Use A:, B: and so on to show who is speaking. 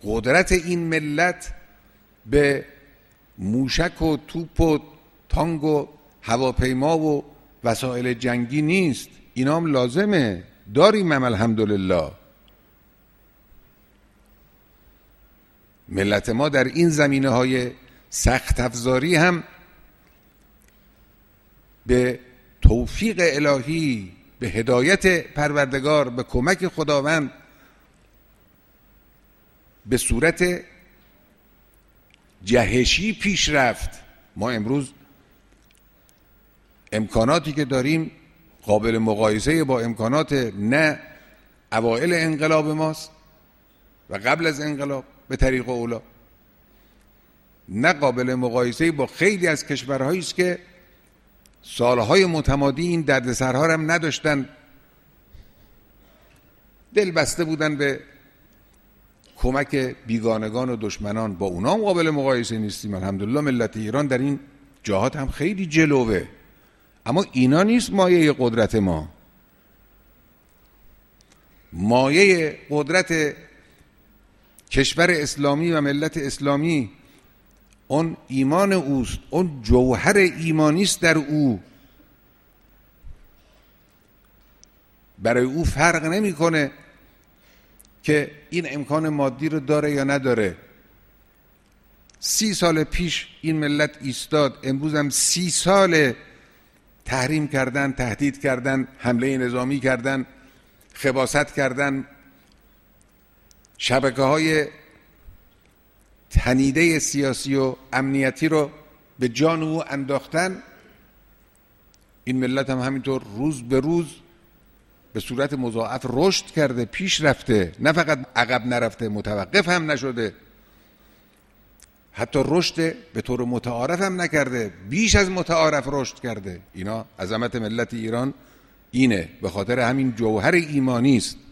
A: قدرت این ملت به موشک و توپ و تانک و هواپیما و وسایل جنگی نیست. اینا هم لازمه، داریم هم الحمدلله. ملت ما در این زمینه‌های سخت افزاری هم به توفیق الهی، به هدایت پروردگار، به کمک خداوند به صورت جهشی پیش رفت. ما امروز امکاناتی که داریم قابل مقایسه با امکانات نه اوائل انقلاب ماست و قبل از انقلاب به طریق اولا، نه قابل مقایسه با خیلی از کشورهایی است که سالهای متمادی این دردسرها هم نداشتن، دل بسته بودن به کمک بیگانگان و دشمنان. با اونا هم قابل مقایسه نیستیم. الحمدلله ملت ایران در این جهات هم خیلی جلوه، اما اینا نیست مایه قدرت ما. مایه قدرت کشور اسلامی و ملت اسلامی اون ایمان اوست، اون جوهر ایمانی است در او. برای او فرق نمیکنه که این امکان مادی رو داره یا نداره. 30 سال پیش این ملت ایستاد، امروز هم 30 سال تحریم کردن، تهدید کردن، حمله نظامی کردن، خباثت کردن، شبکه‌های تنیده سیاسی و امنیتی رو به جان او انداختن. این ملت هم همینطور روز به روز به صورت مضاعف رشد کرده، پیش رفته، نه فقط عقب نرفته، متوقف هم نشده، حتی رشد به طور متعارف هم نکرده، بیش از متعارف رشد کرده. اینا عظمت ملت ایران اینه، به خاطر همین جوهر ایمانی است.